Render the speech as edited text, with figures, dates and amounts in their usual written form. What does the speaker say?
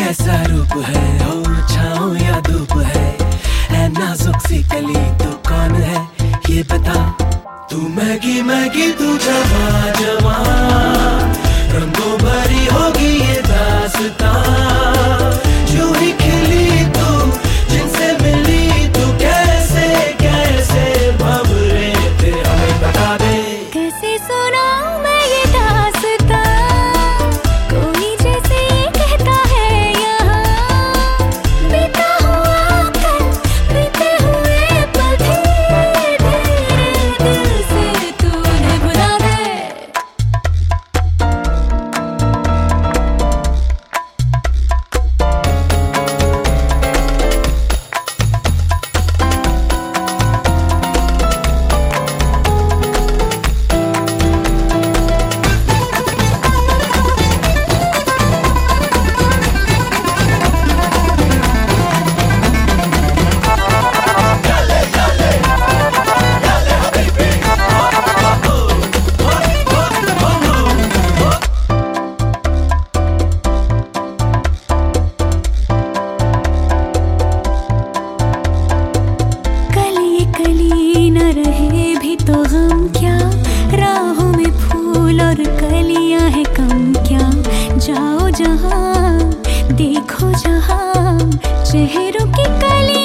कैसा रूप है, हो छाँव या धूप है नाजुक सी कली तो कौन है ये बता। तू मैगी मैगी तू जवा जवा, रंगों भरी होगी ये दास्तां। यूं ही खिली तू जिनसे मिली तू, कैसे कैसे भंवरे थे हमें बता दे। कैसे सुनाऊं मैं ये दास्तां, कोई जैसे कहता है यहाँ। बीता हुआ कल, बीते हुए पल, धीरे धीरे दिल से तूने बुला दे। तो हम क्या, राहों में फूल और कलियां हैं कम क्या। जाओ जहां देखो जहां, चेहरों की कलियां